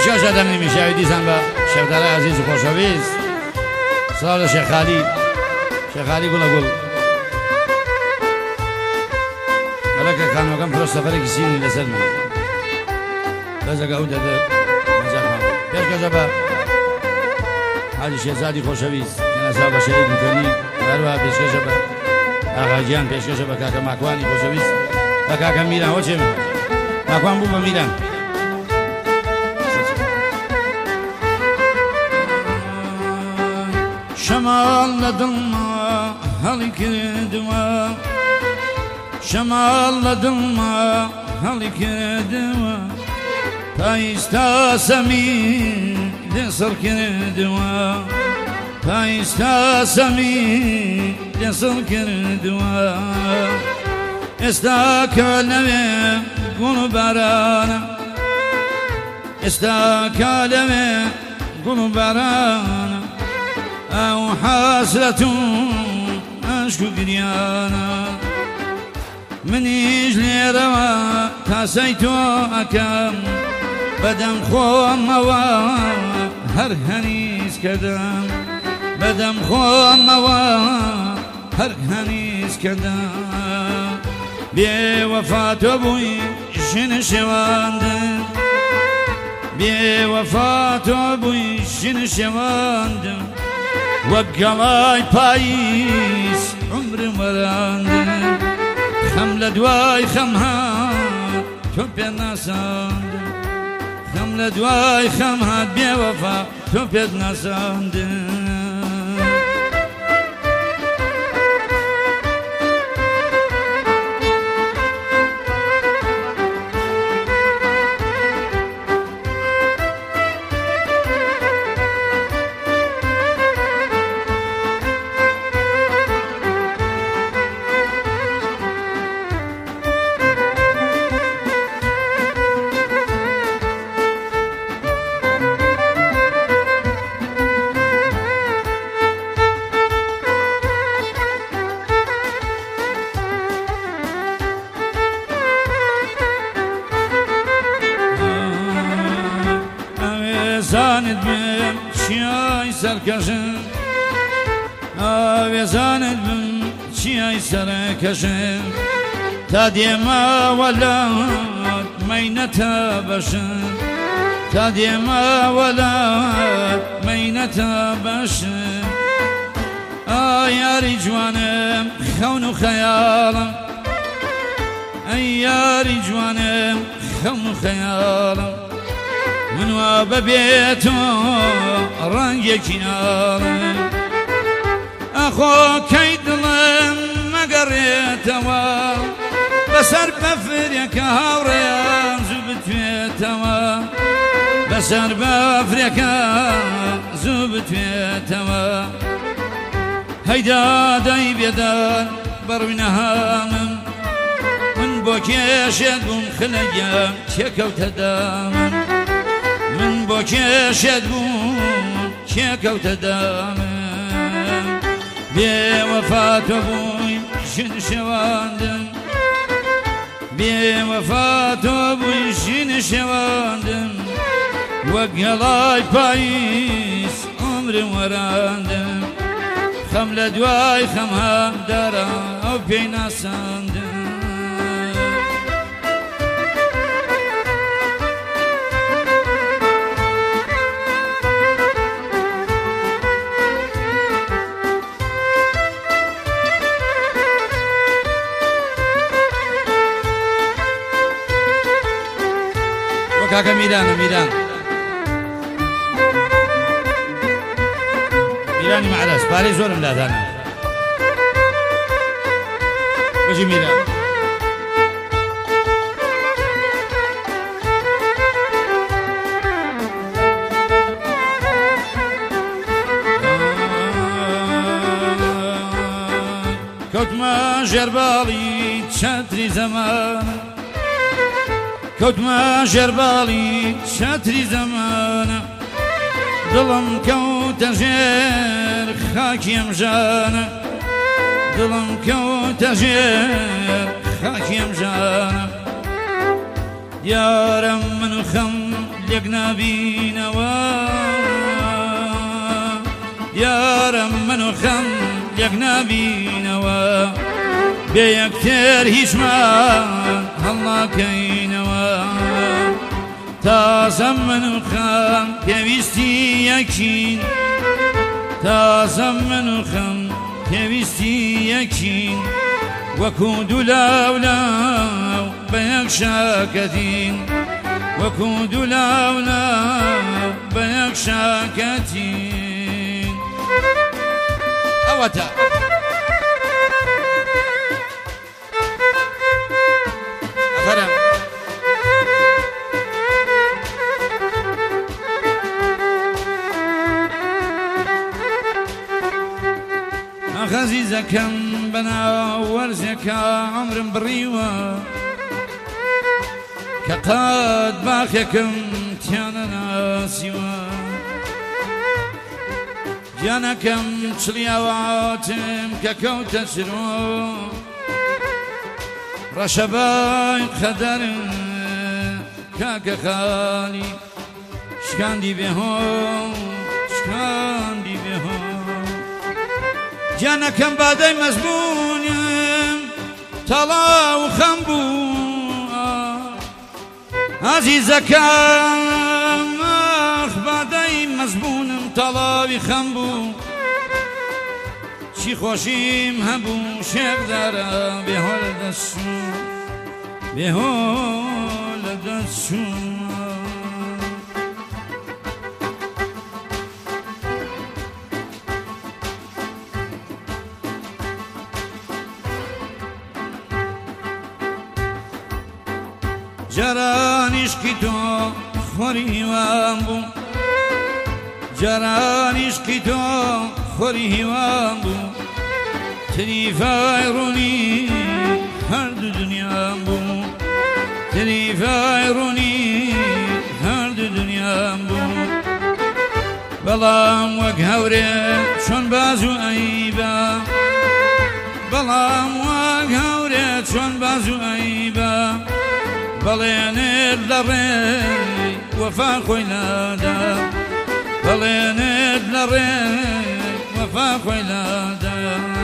پێشکەش دەدەم میشاوی دیسان بە شێفتەرە عەزیز و خۆشەویست سڵاو لە شێخ خالی گوڵە گوڵ هەلەکە خانوەکەم پرۆ سەفەرێکی سینی لەسەر من بەزەکە ئەو دەدە مەزەقمان پێشکەشە بە حاجی شێزادی خۆشەویست کەنەسا بە شەریک میکەنی هەروەها پێشکەشە بە ئاغاجیان پێشکەشە بە کاکە ماکوانی خۆشەویست بە کاکە میران وەچێ من ماکوان بوو بە میران شەماڵ لە دڵما هەڵی کردووە شەماڵ لە دڵما هەڵی کردووە پایستا سەمی لێسڕ کردووە پایستا سەمی لێسڕ کردووە ئێستا کە لەوێ گوڵ و بارانە ئێستا کە لەوێ گوڵ و بارانە ئەو حەسرەت و عەشق و گریانە منیش لێرەوە تاسەی تۆ ئەکەم بەدەم خۆمەوە هەر هەنیز کردم بەدەم خۆمەوە هەر هەنیز کردم بێوەفا تۆ بووی ژنە شێواندم بێوەفا تۆ بووی ژنە شێواندم وەک گەڵای پاییز عومرم وەراندم خەم لە دوای خەم هات تۆ پێ ناساندم خەم لە دوای خەم هات بێوەفا تۆ پێت ناساندم ئاوێزانت بم چیای سەرکەشم ئاوێزانت بم چیای سەرکەشم تا دێماوە لات مەینەتە بەشم تا دێماوە لات مەینەتە بەشم ئای یاری جوانم خەون و خەیاڵم ئەی یاری جوانم خەون و خەیاڵم من وا بەبێتۆ ڕەنگێکی ناڵم ئەخۆ کەی دڵم مەگەڕێتەوە بەسەر بەفرێکە هاوڕێیان زوو بتوێتەوە بەسەر بەفرێکە زوو بتوێتەوە هەیدا دای بێدار بەڕووی نەهامم من بۆ کێشێت بووم خلەگیان تێکەوتە دامم من بۆ کێشێت بووم تێکەوتە دامم بێوەفا تۆ بووی ژن شێواندم بێوەفا تۆ بووی ژن شێواندم وەک گەڵای پاییز عومرم وەراندم خەم لە دوای خەم هەمدارە ئەو پێی ناساندم کاکە میرانە میرانی مەعرەس پارەی زۆرم دادانە بەژی میران کەوتمە ژێرباڵی چەتری زەمان کەوتمە ژێرباڵی چەتری زەمانە دڵم کەوتە ژێر خاکی ئەمژانە دڵم کەوتە ژێر خاکی ئەمژانە دیارە من و خەم لێک نابینەوە دیارە من و خەم لێک نابینەوە بێ یەکتر هیچمان هەڵناکەینەوە تازە من و خەم پێویستی یەکین تازە من و خەم پێویستی یەکین وەکو دوو لاولاو بە یەک شاکەتین وەکو دوو لاولاو بە یەک شاکەتین ئەوەتە ئەفەرم عەزیزەکەم بەناو وەرزێکە عەمرم بڕیوە کە قەت باخێکم تیانە ناسیوە گیانەکەم چڵیاواتم کە کەوتە چرۆ ڕەشەبای قەدەرم کاکە خالی شکاندی بێهۆ شکاندی بێهۆ گیانەکەم بادەی مەزبوونم تەڵاو خەم بوو عەزیزەکەم بادەی مەزبوونم تەڵاوی خەم بوو چی خۆشیم هەبوو شێردارە بێهۆ لە دەستچوو بێهۆ لە دەستچوو جاران عشقی تۆ خۆری هیوام بوو جاران عشقی تۆ خۆری هیوام بوو تریفای ڕوونی هەردوو دنیام بوو تریفای ڕوونی هەردوو دنیام بوو بەڵام وەک هەورێ چۆن باز و ئەیبە بەڵام وەک هەورێ چۆن باز و ئەیبە بەڵێنێت لە ڕێی وەفا خۆی لادا بەڵێنێت لە ڕێی وەفا خۆی لادا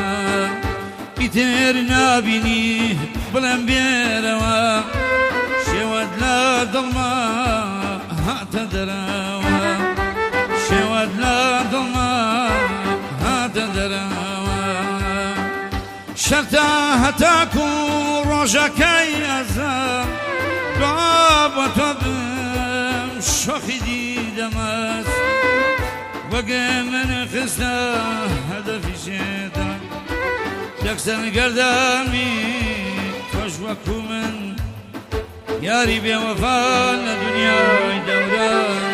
ئیتر نابینی بڵێم بێرەوە شێوەت لە دڵما هاتە دەرەوە شێوەت لە دڵما هاتە دەرەوە شەرتە هەتاکو ڕۆژەکەی ئەزە بە تۆ بم شۆخی دیدەمەس وەگە من خستە هەدەفی شێتە یەکسەر گەردەمی تۆش وەکو من یاری بێوەفا لە دنیای دەورە